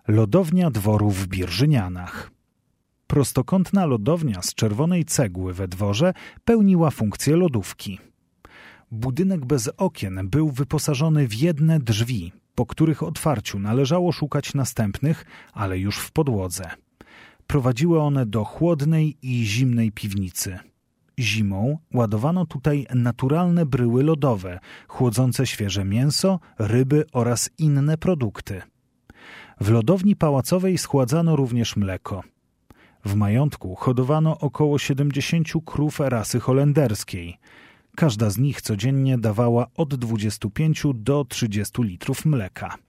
Lodownia dworu w Birżynianach. Prostokątna lodownia z czerwonej cegły we dworze pełniła funkcję lodówki. Budynek bez okien był wyposażony w jedne drzwi, po których otwarciu należało szukać następnych, ale już w podłodze. Prowadziły one do chłodnej i zimnej piwnicy. Zimą ładowano tutaj naturalne bryły lodowe, chłodzące świeże mięso, ryby oraz inne produkty. W lodowni pałacowej schładzano również mleko. W majątku hodowano około 70 krów rasy holenderskiej. Każda z nich codziennie dawała od 25 do 30 litrów mleka.